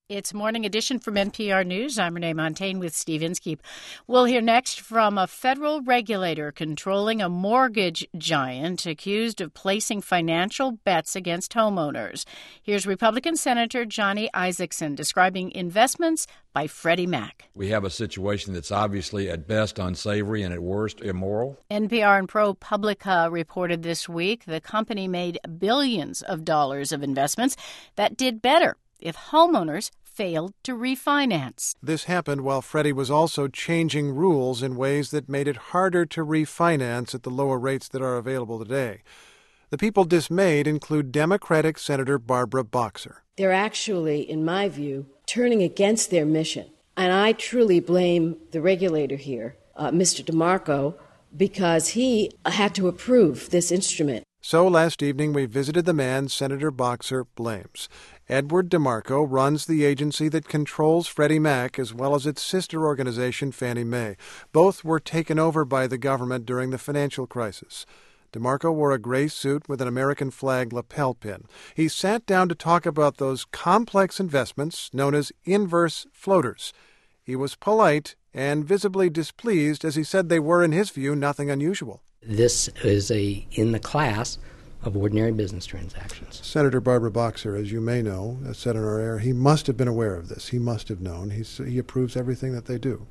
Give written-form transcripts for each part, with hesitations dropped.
It's Morning Edition from NPR News. I'm Renee Montaigne with Steve Inskeep. We'll hear next from a federal regulator controlling a mortgage giant accused of placing financial bets against homeowners. Here's Republican Senator Johnny Isakson describing investments by Freddie Mac. We have a situation that's obviously at best unsavory and at worst immoral. NPR and ProPublica reported this week the company made billions of dollars of investments that did better if homeowners failed to refinance. This happened while Freddie was also changing rules in ways that made it harder to refinance at the lower rates that are available today. The people dismayed include Democratic Senator Barbara Boxer. They're actually, in my view, turning against their mission. And I truly blame the regulator here, Mr. DeMarco, because he had to approve this instrument. So last evening we visited the man Senator Boxer blames. Edward DeMarco runs the agency that controls Freddie Mac as well as its sister organization Fannie Mae. Both were taken over by the government during the financial crisis. DeMarco wore a gray suit with an American flag lapel pin. He sat down to talk about those complex investments known as inverse floaters. He was polite and visibly displeased as he said they were, in his view, nothing unusual. This is in the class of ordinary business transactions. Senator Barbara Boxer, as you may know, as said in our air, he must have been aware of this. He must have known. He approves everything that they do.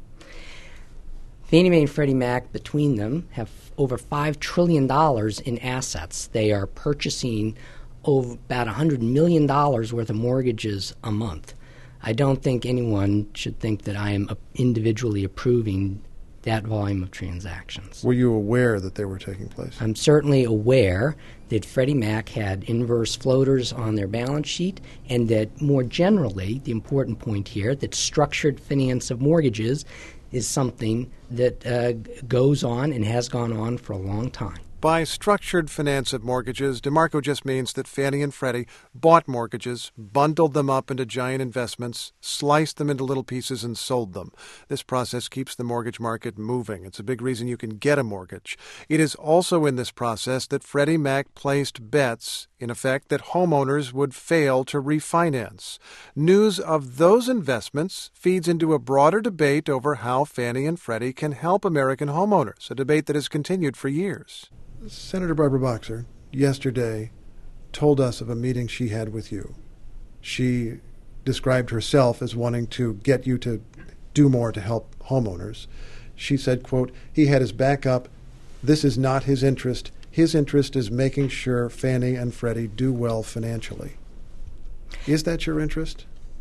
Fannie Mae and Freddie Mac, between them, have over $5 trillion in assets. They are purchasing about $100 million worth of mortgages a month. I don't think anyone should think that I am individually approving that volume of transactions. Were you aware that they were taking place? I'm certainly aware that Freddie Mac had inverse floaters on their balance sheet, and that more generally, the important point here, that structured finance of mortgages is something that goes on and has gone on for a long time. By structured finance of mortgages, DeMarco just means that Fannie and Freddie bought mortgages, bundled them up into giant investments, sliced them into little pieces, and sold them. This process keeps the mortgage market moving. It's a big reason you can get a mortgage. It is also in this process that Freddie Mac placed bets, in effect, that homeowners would fail to refinance. News of those investments feeds into a broader debate over how Fannie and Freddie can help American homeowners, a debate that has continued for years. Senator Barbara Boxer yesterday told us of a meeting she had with you. She described herself as wanting to get you to do more to help homeowners. She said, quote, he had his back up. This is not his interest. His interest is making sure Fannie and Freddie do well financially. Is that your interest?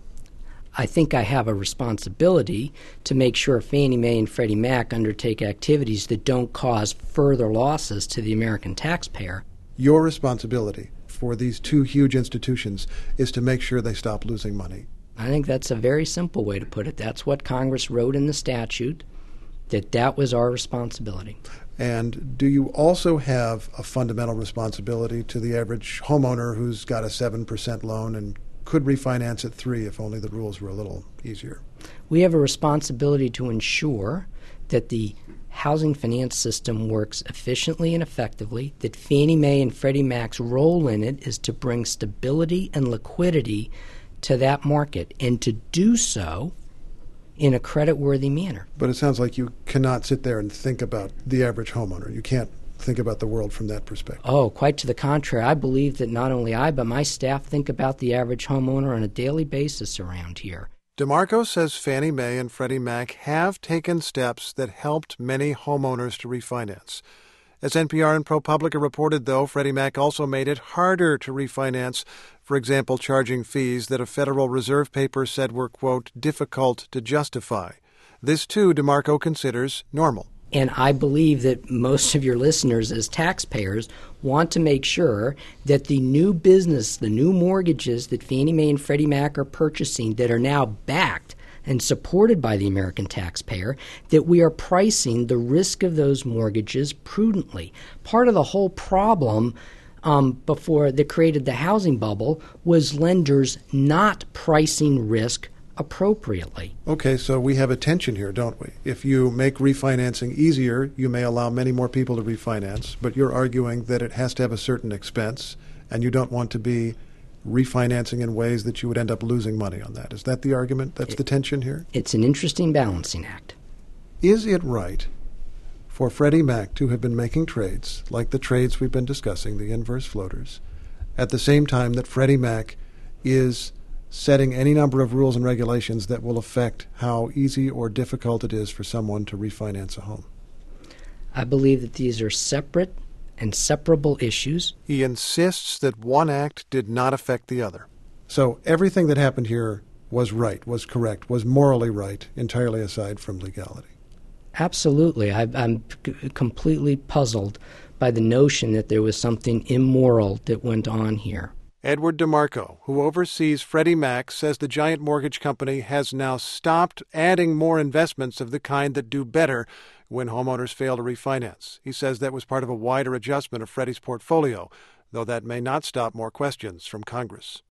I think I have a responsibility to make sure Fannie Mae and Freddie Mac undertake activities that don't cause further losses to the American taxpayer. Your responsibility for these two huge institutions is to make sure they stop losing money. I think that's a very simple way to put it. That's what Congress wrote in the statute, that was our responsibility. And do you also have a fundamental responsibility to the average homeowner who's got a 7% loan and could refinance at 3% if only the rules were a little easier? We have a responsibility to ensure that the housing finance system works efficiently and effectively, that Fannie Mae and Freddie Mac's role in it is to bring stability and liquidity to that market, and to do so in a credit-worthy manner. But it sounds like you cannot sit there and think about the average homeowner. You can't think about the world from that perspective. Oh, quite to the contrary. I believe that not only I, but my staff think about the average homeowner on a daily basis around here. DeMarco says Fannie Mae and Freddie Mac have taken steps that helped many homeowners to refinance. As NPR and ProPublica reported, though, Freddie Mac also made it harder to refinance, for example, charging fees that a Federal Reserve paper said were, quote, difficult to justify. This, too, DeMarco considers normal. And I believe that most of your listeners as taxpayers want to make sure that the new business, the new mortgages that Fannie Mae and Freddie Mac are purchasing that are now backed and supported by the American taxpayer, that we are pricing the risk of those mortgages prudently. Part of the whole problem before they created the housing bubble was lenders not pricing risk appropriately. Okay, so we have a tension here, don't we? If you make refinancing easier, you may allow many more people to refinance, but you're arguing that it has to have a certain expense, and you don't want to be refinancing in ways that you would end up losing money on that. Is that the argument? That's the tension here? It's an interesting balancing act. Is it right for Freddie Mac to have been making trades, like the trades we've been discussing, the inverse floaters, at the same time that Freddie Mac is setting any number of rules and regulations that will affect how easy or difficult it is for someone to refinance a home? I believe that these are separate and separable issues. He insists that one act did not affect the other. So everything that happened here was right, was correct, was morally right, entirely aside from legality. Absolutely. I'm completely puzzled by the notion that there was something immoral that went on here. Edward DeMarco, who oversees Freddie Mac, says the giant mortgage company has now stopped adding more investments of the kind that do better when homeowners fail to refinance. He says that was part of a wider adjustment of Freddie's portfolio, though that may not stop more questions from Congress.